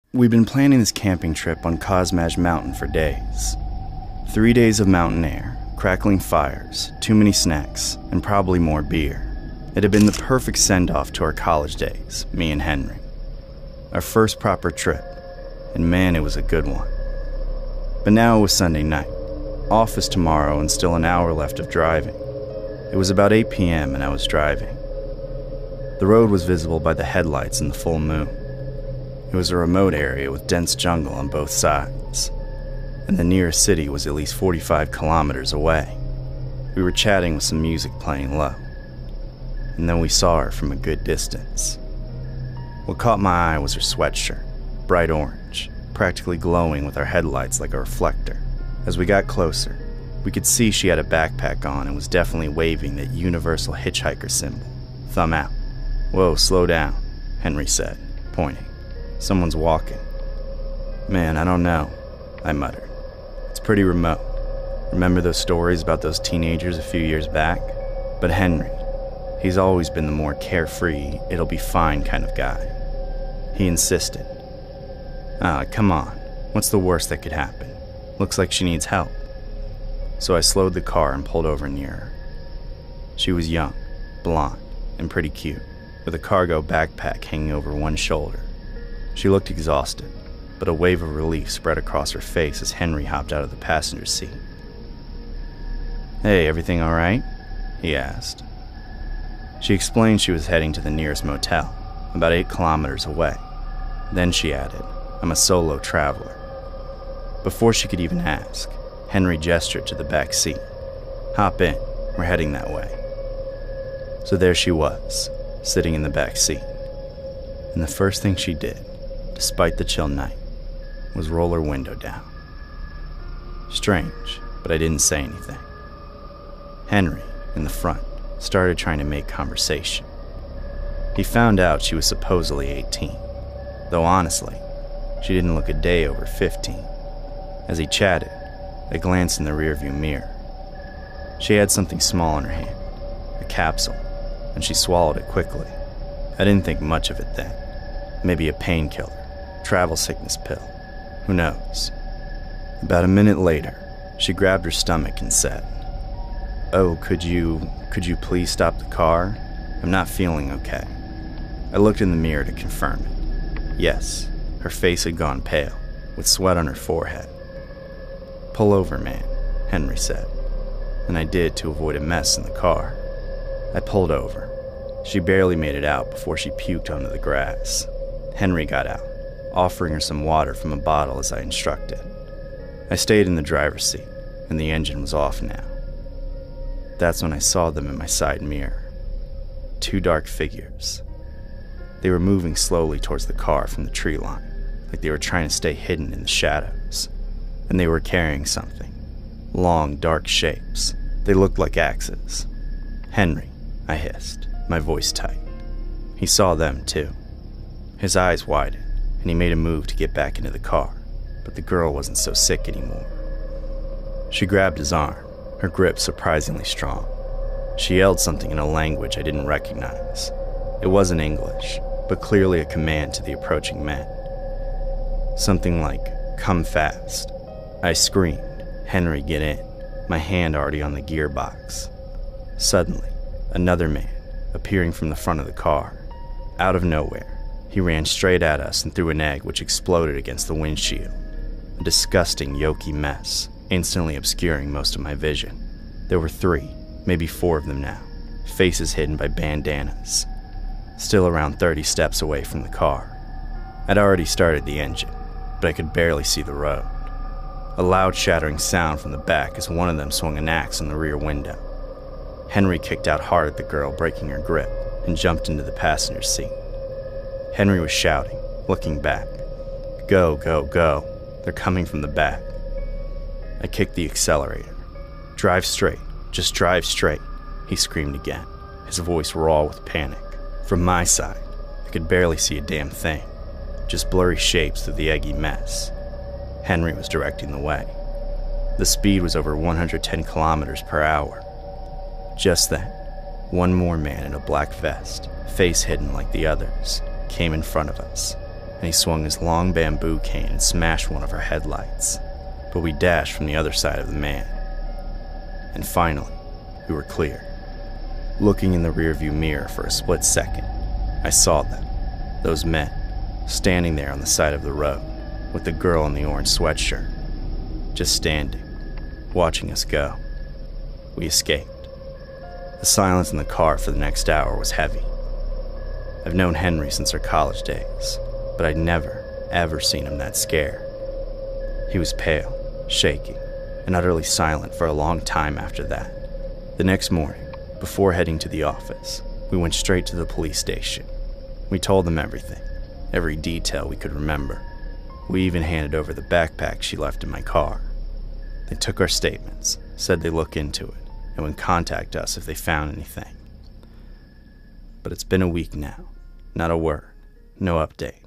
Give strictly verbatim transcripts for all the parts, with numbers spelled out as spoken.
We'd been planning this camping trip on Cosmaj Mountain for days. Three days of mountain air, crackling fires, too many snacks, and probably more beer. It had been the perfect send-off to our college days, me and Henry. Our first proper trip, and man, it was a good one. But now it was Sunday night, office tomorrow and still an hour left of driving. It was about eight p.m. and I was driving. The road was visible by the headlights and the full moon. It was a remote area with dense jungle on both sides, and the nearest city was at least forty-five kilometers away. We were chatting with some music playing low, and then we saw her from a good distance. What caught my eye was her sweatshirt, bright orange, practically glowing with our headlights like a reflector. As we got closer, we could see she had a backpack on and was definitely waving that universal hitchhiker symbol, thumb out. "Whoa, slow down," Henry said, pointing. "Someone's walking." "Man, I don't know," I muttered. "It's pretty remote. Remember those stories about those teenagers a few years back? But Henry, he's always been the more carefree, it'll be fine kind of guy. He insisted. Ah, come on. What's the worst that could happen? Looks like she needs help." So I slowed the car and pulled over near her. She was young, blonde, and pretty cute, with a cargo backpack hanging over one shoulder. She looked exhausted, but a wave of relief spread across her face as Henry hopped out of the passenger seat. "Hey, everything all right?" he asked. She explained she was heading to the nearest motel, about eight kilometers away. Then she added, "I'm a solo traveler." Before she could even ask, Henry gestured to the back seat. "Hop in, we're heading that way." So there she was, sitting in the back seat. And the first thing she did, despite the chill night, was roll her window down. Strange, but I didn't say anything. Henry, in the front, started trying to make conversation. He found out she was supposedly eighteen, though honestly, she didn't look a day over fifteen. As he chatted, I glanced in the rearview mirror. She had something small in her hand, a capsule, and she swallowed it quickly. I didn't think much of it then. Maybe a painkiller, travel sickness pill, who knows. About a minute later, she grabbed her stomach and said, "Oh, could you, could you please stop the car? I'm not feeling okay." I looked in the mirror to confirm it. Yes, her face had gone pale, with sweat on her forehead. "Pull over, man," Henry said, and I did to avoid a mess in the car. I pulled over. She barely made it out before she puked onto the grass. Henry got out, offering her some water from a bottle as I instructed. I stayed in the driver's seat, and the engine was off now. That's when I saw them in my side mirror. Two dark figures. They were moving slowly towards the car from the tree line, like they were trying to stay hidden in the shadows. And they were carrying something. Long, dark shapes. They looked like axes. "Henry," I hissed, my voice tight. He saw them too. His eyes widened, and he made a move to get back into the car, but the girl wasn't so sick anymore. She grabbed his arm, her grip surprisingly strong. She yelled something in a language I didn't recognize. It wasn't English, but clearly a command to the approaching men. Something like, "Come fast." I screamed, "Henry, get in," my hand already on the gearbox. Suddenly, another man, appearing from the front of the car. Out of nowhere, he ran straight at us and threw an egg which exploded against the windshield. A disgusting, yolky mess, instantly obscuring most of my vision. There were three, maybe four of them now, faces hidden by bandanas. Still around thirty steps away from the car. I'd already started the engine, but I could barely see the road. A loud shattering sound from the back as one of them swung an axe in the rear window. Henry kicked out hard at the girl, breaking her grip, and jumped into the passenger seat. Henry was shouting, looking back. "Go, go, go. They're coming from the back." I kicked the accelerator. "Drive straight. Just drive straight," he screamed again, his voice raw with panic. From my side, I could barely see a damn thing, just blurry shapes through the eggy mess. Henry was directing the way. The speed was over one hundred ten kilometers per hour. Just then, one more man in a black vest, face hidden like the others, came in front of us. and he swung his long bamboo cane and smashed one of our headlights, but we dashed from the other side of the man. And finally, we were clear. Looking in the rearview mirror for a split second, I saw them, those men, standing there on the side of the road, with the girl in the orange sweatshirt, just standing, watching us go. We escaped. The silence in the car for the next hour was heavy. I've known Henry since our college days, but I'd never, ever seen him that scared. He was pale, shaking, and utterly silent for a long time after that. The next morning, before heading to the office, we went straight to the police station. We told them everything, every detail we could remember. We even handed over the backpack she left in my car. They took our statements, said they'd look into it, and would contact us if they found anything. But it's been a week now. Not a word, no update.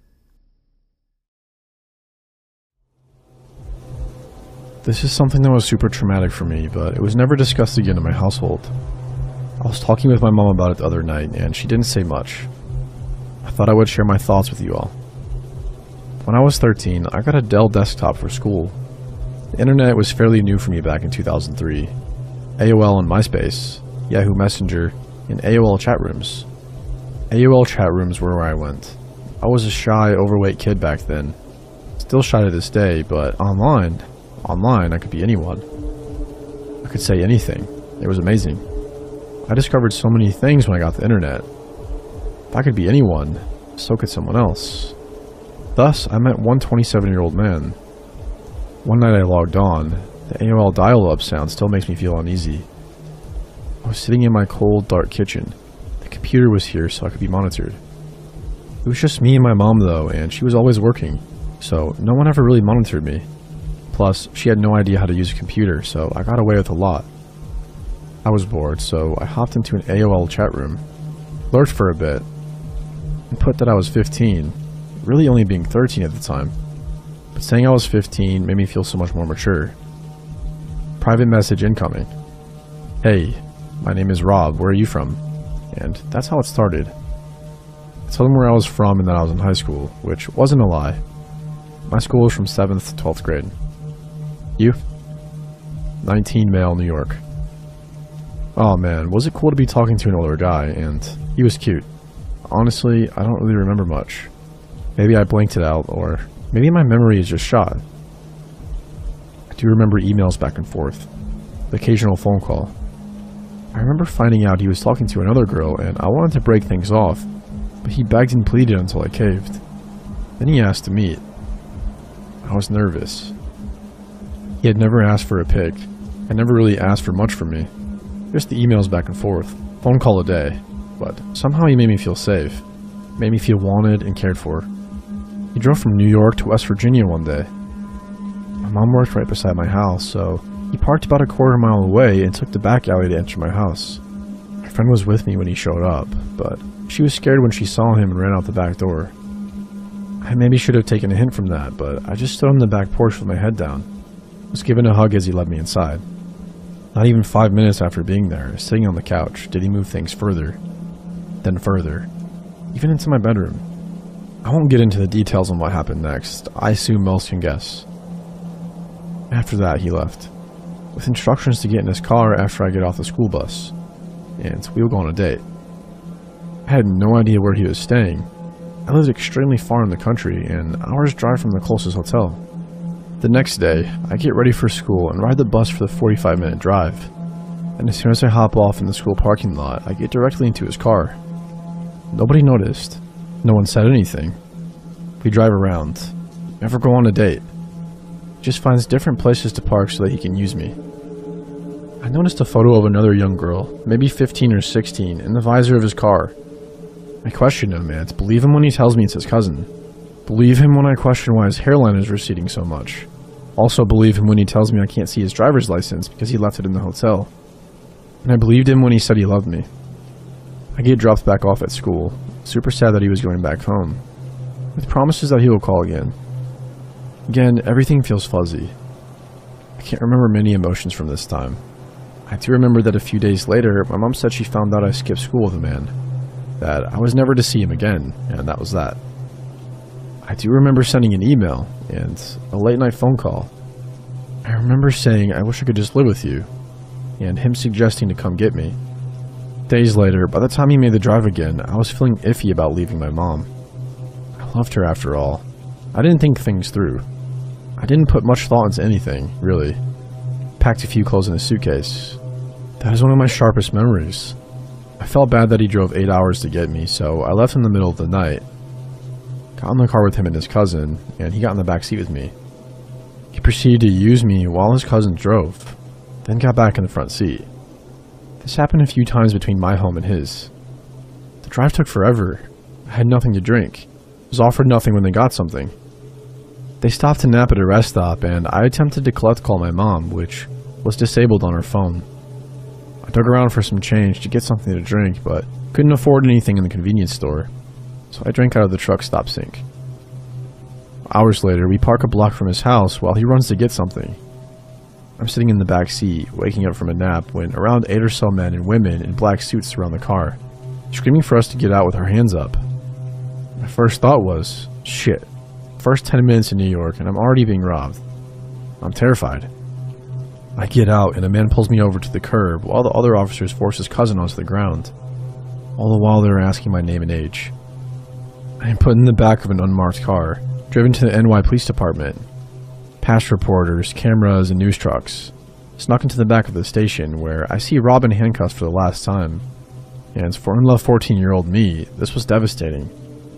This is something that was super traumatic for me, but it was never discussed again in my household. I was talking with my mom about it the other night, and she didn't say much. I thought I would share my thoughts with you all. When I was thirteen, I got a Dell desktop for school. The internet was fairly new for me back in two thousand three. A O L and MySpace, Yahoo Messenger, and A O L chat rooms. A O L chat rooms were where I went. I was a shy, overweight kid back then. Still shy to this day, but online, online I could be anyone. I could say anything. It was amazing. I discovered so many things when I got the internet. If I could be anyone, so could someone else. Thus, I met one twenty-seven-year-old man. One night I logged on. The A O L dial-up sound still makes me feel uneasy. I was sitting in my cold, dark kitchen. The computer was here so I could be monitored. It was just me and my mom though, and she was always working, so no one ever really monitored me. Plus, she had no idea how to use a computer, so I got away with a lot. I was bored, so I hopped into an A O L chat room, lurked for a bit, and put that I was fifteen, really only being thirteen at the time. But saying I was fifteen made me feel so much more mature. Private message incoming. Hey, my name is Rob, where are you from? And that's how it started. I told him where I was from and that I was in high school, which wasn't a lie. My school was from seventh to twelfth grade. You? nineteen, male, New York. Oh man, was it cool to be talking to an older guy, and he was cute. Honestly, I don't really remember much. Maybe I blanked it out, or maybe my memory is just shot. I do remember emails back and forth, the occasional phone call. I remember finding out he was talking to another girl, and I wanted to break things off, but he begged and pleaded until I caved. Then he asked to meet. I was nervous. He had never asked for a pic, and never really asked for much from me. Just the emails back and forth, phone call a day, but somehow he made me feel safe, made me feel wanted and cared for. He drove from New York to West Virginia one day. My mom worked right beside my house, so he parked about a quarter mile away and took the back alley to enter my house. My friend was with me when he showed up, but she was scared when she saw him and ran out the back door. I maybe should have taken a hint from that, but I just stood on the back porch with my head down. I was given a hug as he led me inside. Not even five minutes after being there, sitting on the couch, did he move things further, then further, even into my bedroom. I won't get into the details on what happened next. I assume most can guess. After that, he left, with instructions to get in his car after I get off the school bus, and we would go on a date. I had no idea where he was staying. I lived extremely far in the country, an hour's drive from the closest hotel. The next day, I get ready for school and ride the bus for the forty-five minute drive, and as soon as I hop off in the school parking lot, I get directly into his car. Nobody noticed. No one said anything. We drive around. Never go on a date. He just finds different places to park so that he can use me. I noticed a photo of another young girl, maybe fifteen or sixteen, in the visor of his car. I question him, and believe him when he tells me it's his cousin. Believe him when I question why his hairline is receding so much. Also believe him when he tells me I can't see his driver's license because he left it in the hotel. And I believed him when he said he loved me. I get dropped back off at school, super sad that he was going back home, with promises that he will call again. Again, everything feels fuzzy. I can't remember many emotions from this time. I do remember that a few days later, my mom said she found out I skipped school with a man, that I was never to see him again, and that was that. I do remember sending an email and a late night phone call. I remember saying I wish I could just live with you, and him suggesting to come get me. Days later, by the time he made the drive again, I was feeling iffy about leaving my mom. I loved her after all. I didn't think things through. I didn't put much thought into anything, really. Packed a few clothes in a suitcase. That is one of my sharpest memories. I felt bad that he drove eight hours to get me, so I left in the middle of the night. Got in the car with him and his cousin, and he got in the back seat with me. He proceeded to use me while his cousin drove, then got back in the front seat. This happened a few times between my home and his. The drive took forever. I had nothing to drink. Was offered nothing when they got something. They stopped to nap at a rest stop, and I attempted to collect call my mom, which was disabled on her phone. I dug around for some change to get something to drink, but couldn't afford anything in the convenience store, so I drank out of the truck stop sink. Hours later, we park a block from his house while he runs to get something. I'm sitting in the back seat, waking up from a nap, when around eight or so men and women in black suits surround the car, screaming for us to get out with our hands up. My first thought was, shit, first ten minutes in New York and I'm already being robbed. I'm terrified. I get out and a man pulls me over to the curb while the other officers force his cousin onto the ground. All the while they were asking my name and age. I am put in the back of an unmarked car, driven to the N Y Police Department. Past reporters, cameras, and news trucks. Snuck into the back of the station where I see Rob in handcuffs for the last time. And for in-love fourteen-year-old me, this was devastating.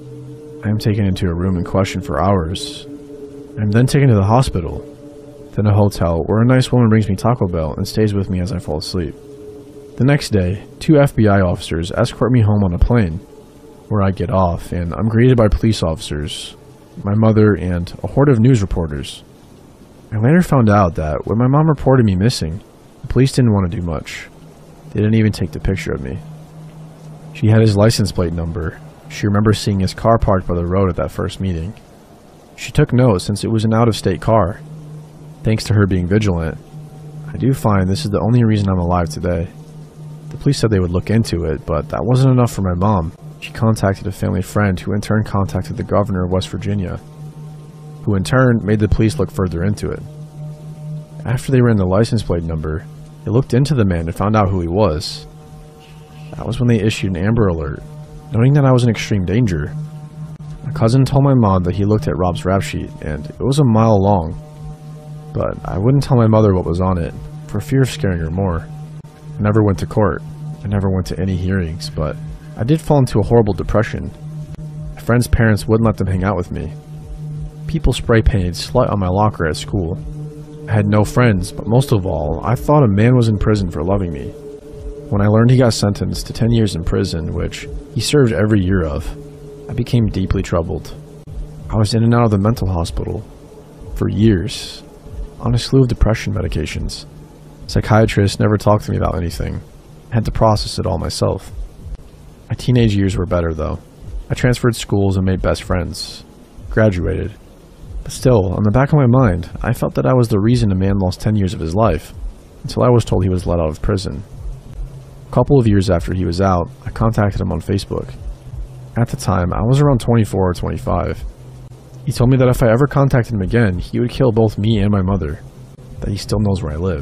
I am taken into a room and questioned for hours. I am then taken to the hospital, then a hotel where a nice woman brings me Taco Bell and stays with me as I fall asleep. The next day, two F B I officers escort me home on a plane, where I get off and I'm greeted by police officers, my mother, and a horde of news reporters. I later found out that when my mom reported me missing, the police didn't want to do much. They didn't even take the picture of me. She had his license plate number. She remembers seeing his car parked by the road at that first meeting. She took note since it was an out-of-state car. Thanks to her being vigilant, I do find this is the only reason I'm alive today. The police said they would look into it, but that wasn't enough for my mom. She contacted a family friend who in turn contacted the governor of West Virginia, who in turn made the police look further into it. After they ran the license plate number, they looked into the man and found out who he was. That was when they issued an Amber Alert, noting that I was in extreme danger. My cousin told my mom that he looked at Rob's rap sheet, and it was a mile long. But I wouldn't tell my mother what was on it, for fear of scaring her more. I never went to court. I never went to any hearings, but I did fall into a horrible depression. My friends' parents wouldn't let them hang out with me. People spray painted slut on my locker at school. I had no friends, but most of all, I thought a man was in prison for loving me. When I learned he got sentenced to ten years in prison, which he served every year of, I became deeply troubled. I was in and out of the mental hospital for years, on a slew of depression medications. Psychiatrists never talked to me about anything. I had to process it all myself. My teenage years were better, though. I transferred schools and made best friends. Graduated. But still, on the back of my mind, I felt that I was the reason a man lost ten years of his life, until I was told he was let out of prison. A couple of years after he was out, I contacted him on Facebook. At the time, I was around twenty-four or twenty-five. He told me that if I ever contacted him again, he would kill both me and my mother, that he still knows where I live.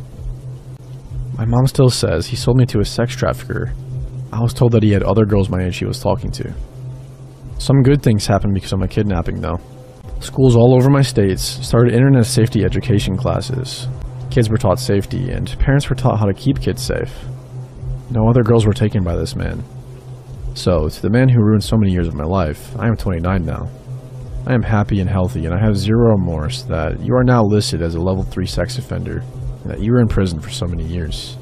My mom still says he sold me to a sex trafficker. I was told that he had other girls my age he was talking to. Some good things happened because of my kidnapping, though. Schools all over my states started internet safety education classes. Kids were taught safety, and parents were taught how to keep kids safe. No other girls were taken by this man. So, to the man who ruined so many years of my life, I am twenty-nine now. I am happy and healthy, and I have zero remorse that you are now listed as a level three sex offender, and that you were in prison for so many years.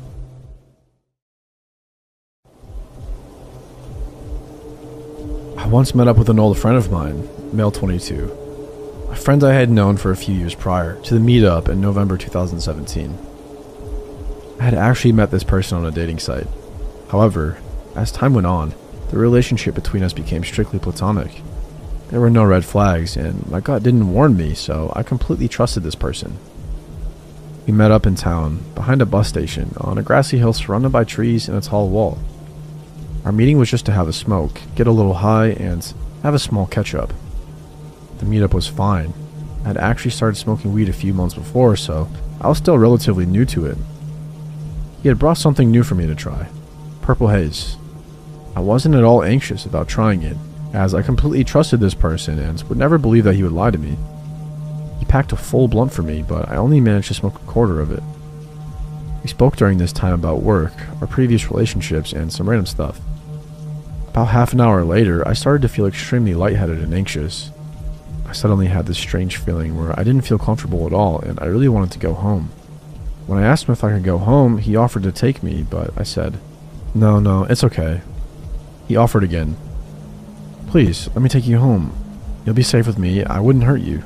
I once met up with an old friend of mine, male twenty-two, a friend I had known for a few years prior to the meetup in November two thousand seventeen. I had actually met this person on a dating site. However, as time went on, the relationship between us became strictly platonic. There were no red flags, and my gut didn't warn me, so I completely trusted this person. We met up in town, behind a bus station, on a grassy hill surrounded by trees and a tall wall. Our meeting was just to have a smoke, get a little high, and have a small catch-up. The meetup was fine. I had actually started smoking weed a few months before, so I was still relatively new to it. He had brought something new for me to try. Purple haze. I wasn't at all anxious about trying it, as I completely trusted this person and would never believe that he would lie to me. He packed a full blunt for me, but I only managed to smoke a quarter of it. We spoke during this time about work, our previous relationships, and some random stuff. About half an hour later, I started to feel extremely lightheaded and anxious. I suddenly had this strange feeling where I didn't feel comfortable at all, and I really wanted to go home. When I asked him if I could go home, he offered to take me, but I said, "No, no, it's okay." He offered again. "Please, let me take you home. You'll be safe with me. I wouldn't hurt you."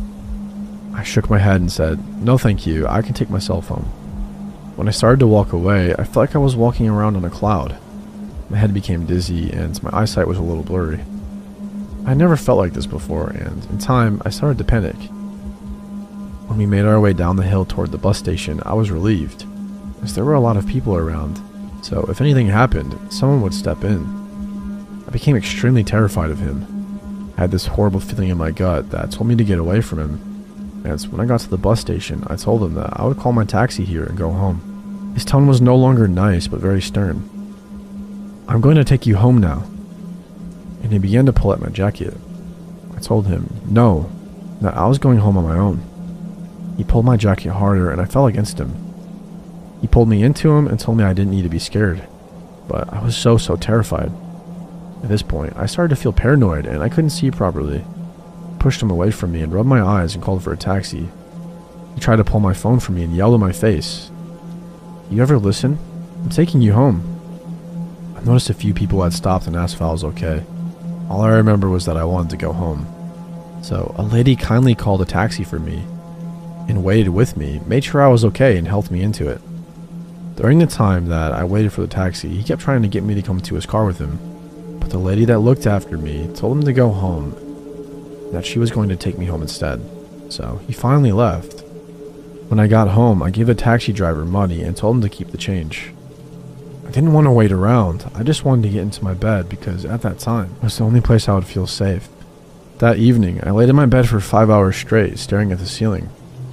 I shook my head and said, "No thank you, I can take myself home." When I started to walk away, I felt like I was walking around on a cloud. My head became dizzy and my eyesight was a little blurry. I had never felt like this before, and in time, I started to panic. When we made our way down the hill toward the bus station, I was relieved, as there were a lot of people around, so if anything happened, someone would step in. I became extremely terrified of him. I had this horrible feeling in my gut that told me to get away from him, and when I got to the bus station, I told him that I would call my taxi here and go home. His tone was no longer nice, but very stern. "I'm going to take you home now." And he began to pull at my jacket. I told him, no, that I was going home on my own. He pulled my jacket harder and I fell against him. He pulled me into him and told me I didn't need to be scared, but I was so, so terrified. At this point, I started to feel paranoid and I couldn't see properly. I pushed him away from me and rubbed my eyes and called for a taxi. He tried to pull my phone from me and yelled in my face, "You ever listen? I'm taking you home." I noticed a few people had stopped and asked if I was okay. All I remember was that I wanted to go home. So a lady kindly called a taxi for me and waited with me, made sure I was okay, and helped me into it. During the time that I waited for the taxi, he kept trying to get me to come to his car with him, but the lady that looked after me told him to go home, that she was going to take me home instead. So he finally left. When I got home, I gave the taxi driver money and told him to keep the change. I didn't want to wait around, I just wanted to get into my bed because at that time, it was the only place I would feel safe. That evening, I laid in my bed for five hours straight, staring at the ceiling.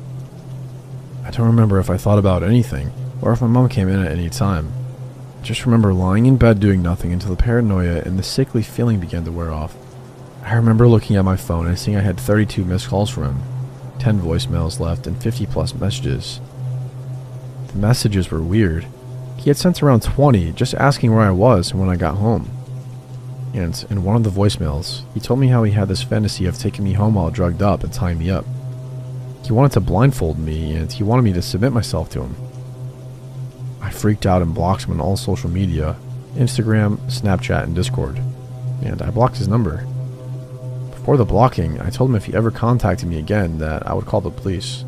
I don't remember if I thought about anything, or if my mom came in at any time. I just remember lying in bed doing nothing until the paranoia and the sickly feeling began to wear off. I remember looking at my phone and seeing I had thirty-two missed calls from him, ten voicemails left, and fifty plus messages. The messages were weird. He had sent around twenty, just asking where I was and when I got home. And in one of the voicemails, he told me how he had this fantasy of taking me home while drugged up and tying me up. He wanted to blindfold me, and he wanted me to submit myself to him. I freaked out and blocked him on all social media, Instagram, Snapchat, and Discord, and I blocked his number. Before the blocking, I told him if he ever contacted me again that I would call the police.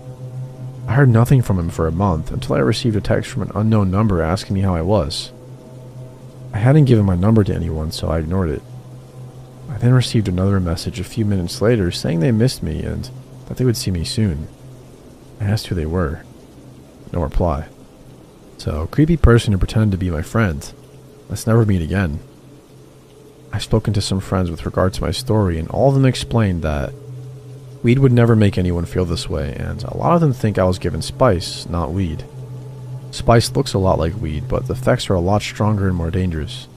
I heard nothing from him for a month until I received a text from an unknown number asking me how I was. I hadn't given my number to anyone, so I ignored it. I then received another message a few minutes later saying they missed me and that they would see me soon. I asked who they were. No reply. So, creepy person who pretended to be my friend. Let's never meet again. I've spoken to some friends with regard to my story, and all of them explained that weed would never make anyone feel this way, and a lot of them think I was given spice, not weed. Spice looks a lot like weed, but the effects are a lot stronger and more dangerous.